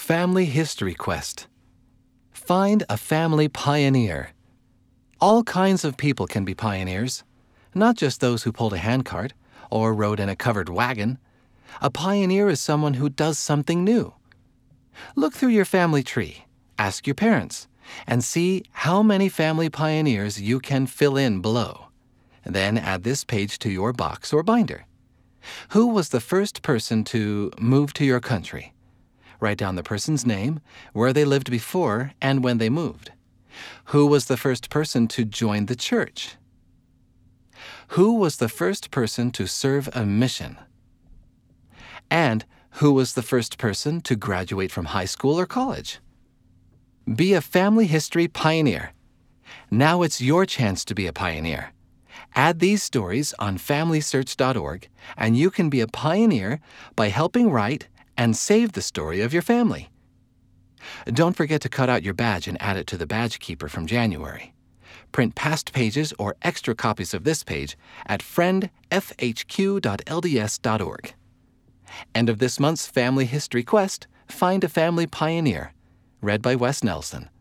Family History Quest. Find a family pioneer. All kinds of people can be pioneers, not just those who pulled a handcart or rode in a covered wagon. A pioneer is someone who does something new. Look through your family tree, ask your parents, and see how many family pioneers you can fill in below. Then add this page to your box or binder. Who was the first person to move to your country? Write down the person's name, where they lived before, and when they moved. Who was the first person to join the church? Who was the first person to serve a mission? And who was the first person to graduate from high school or college? Be a family history pioneer. Now it's your chance to be a pioneer. Add these stories on FamilySearch.org, and you can be a pioneer by helping write and save the story of your family. Don't forget to cut out your badge and add it to the badge keeper from January. Print past pages or extra copies of this page at friendfhq.lds.org. End of this month's Family History Quest, Find a Family Pioneer, read by Wes Nelson.